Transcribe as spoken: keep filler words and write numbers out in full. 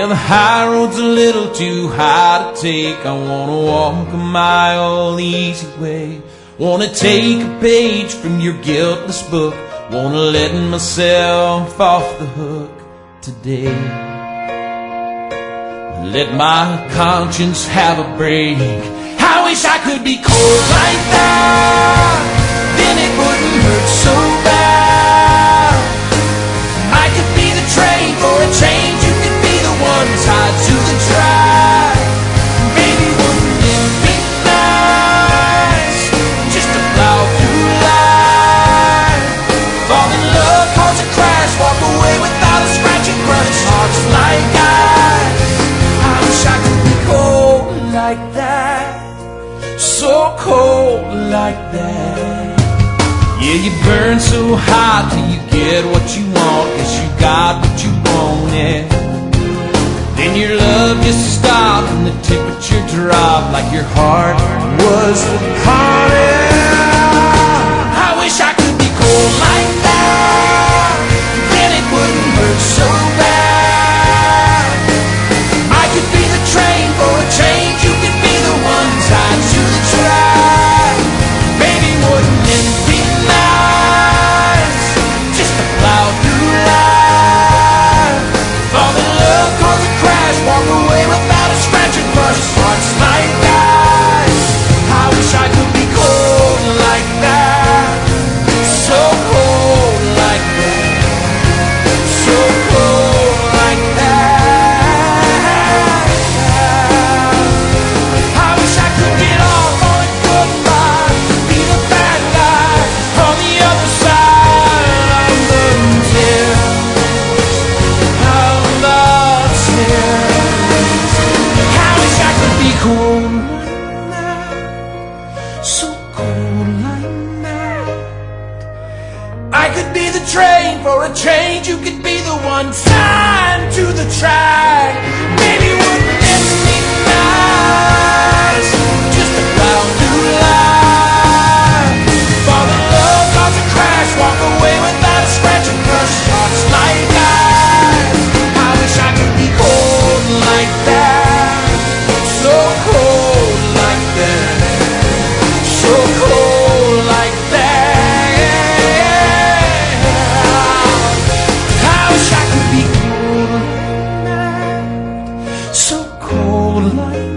Yeah, the high road's a little too high to take. I wanna walk a mile the easy way. Wanna take a page from your guiltless book. Wanna let myself off the hook today. Let my conscience have a break. I wish I could be cold like that, then it wouldn't hurt so bad. I could be the train for a change. You could be the one tied to the track. Baby, wouldn't it be nice just to plow through life? Fall in love, cause a crash, walk away without a scratch and crush. Hearts like ice. I wish I could be cold like that, so cold like that. Yeah, you burn so hot till you get what you want. Guess you got what you wanted. Then your love just stopped and the temperature dropped like your heart was haunted. I wish I could be cold like that, then it wouldn't hurt so bad. I could be the train for a change. You could be the one tied to the track. Baby, wouldn't it be nice just to plow through life? Fall in love, cause a crash, walk away without a scratch and crush. Hearts like ice. I wish I could be cold like that, so cold like that, so cold like that. I wish I could get off on a goodbye, be the bad guy on the other side of the tears, of the tears. I wish I could be cold like that, so cold like that. I could be the train for a change. You could be the one tied to the track. Baby, wouldn't it be nice just to plow through life? Fall in love, cause a crash, walk away without a scratch and crush. Hearts like ice. I wish I could be cold like that, so cold like that, so cold like that. I wish I could be cold like that, so cold like